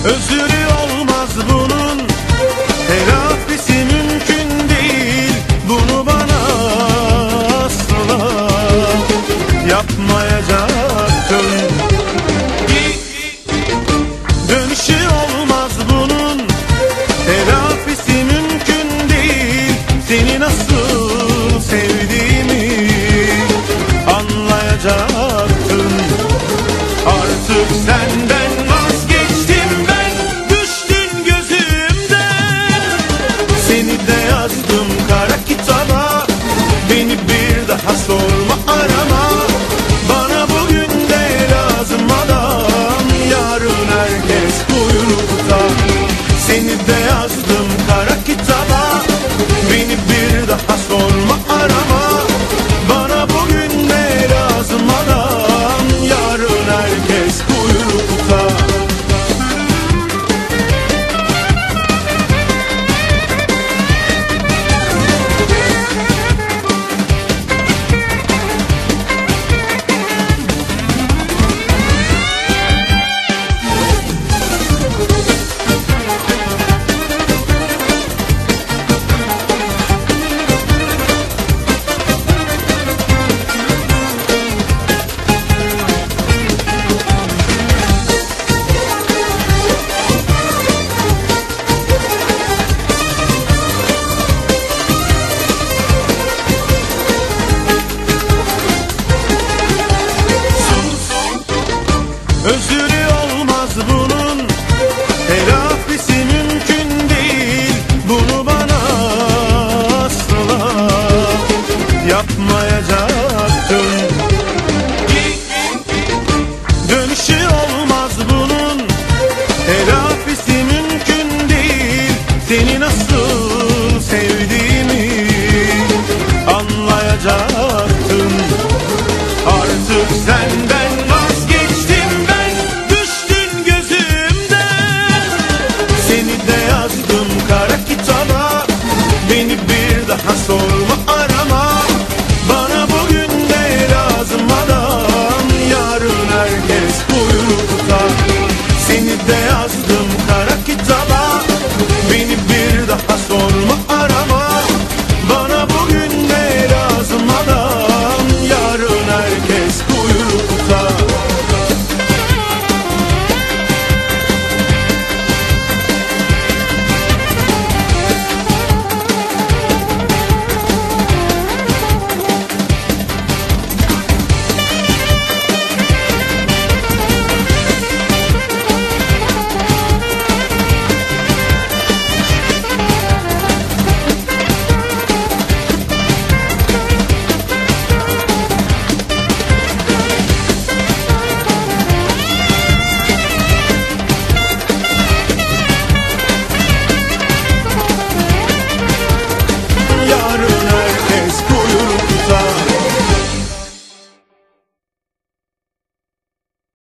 Özürü olmaz bunun, telafisi mümkün değil. Bunu bana asla yapmayacaktın. Dönüşü olmaz bunun, telafisi mümkün değil. Seni nasıl sevdiğimi anlayacaktın. Artık senden vazgeçtim ben, düştün gözümden. Seni de yazdım kara kitaba, beni bir daha sorma arama. Bana bugün de lazım adam, yarın herkes kuyrukta. Seni de yazdım kara kitaba, beni bir daha sorma arama. Bana bugün de lazım adam, yarın herkes kuyrukta. Özürü olmaz bunun, telafisi mümkün değil. Bunu bana asla yapmayacaktın. Dönüşü olmaz bunun, telafisi mümkün değil. Seni nasıl